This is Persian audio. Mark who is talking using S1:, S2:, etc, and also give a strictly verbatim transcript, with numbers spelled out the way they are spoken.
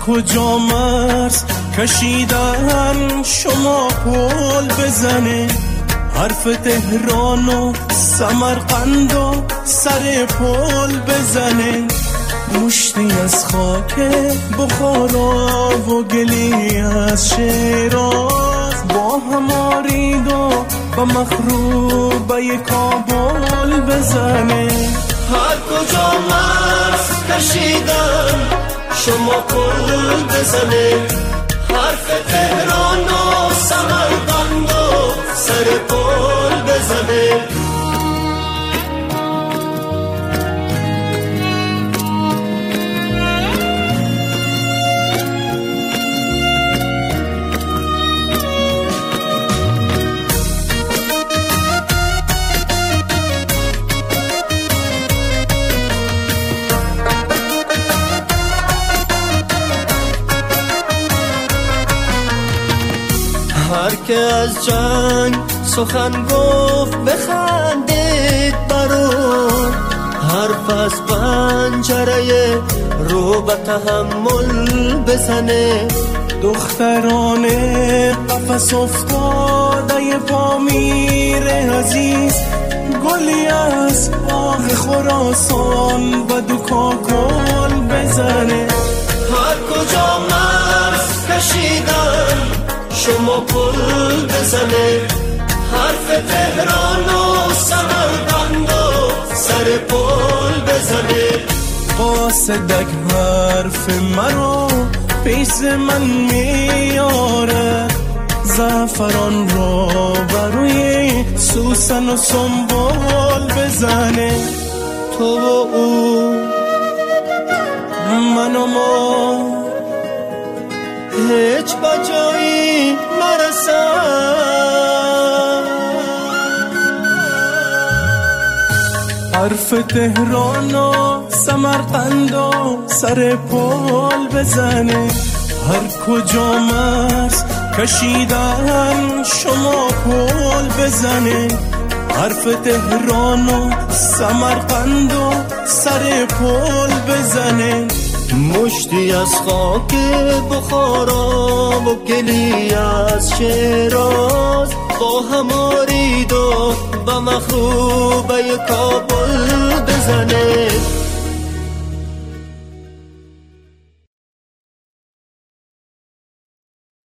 S1: کجا مرز کشیدن شما پل بزنه، حرف تهران و سمرقند و سر پل بزنه، مشتی از خاک بخارا و گلی از شیراز با هم آرید و با مخروبه کابل بزنه.
S2: هر کجا مرز کشیدن شما پل بزنه، حرف تهران و سمرقند و سر پل بزنه. هر که از جنگ سخن گفت بخندید برون، حرف از پنجره رو به تحمل بزنه.
S1: دختران قفس افتاده پامیر عزیز، گلی از باغ خراسان و دوکاکل بزنه.
S2: هر کجا مرز کشیدن شما پل بزنه، حرف تهران و سمرقند و سر پل بزنه.
S1: قاصدک حرف مرا پیش من میاره، زعفران را بروی سوسن و سنبول بزنه.
S2: تو و او
S1: من و ما
S2: هیچ بجایی نرسن،
S1: حرف تهران و سمرقند و سر پل بزنه. هر کجا مرز کشیدن شما پل بزنه، حرف تهران و سمرقند و سر پل بزنه.
S2: مشتی از خاک بخارا و گلی از شیراز با هم آرید و به مخروبه کابل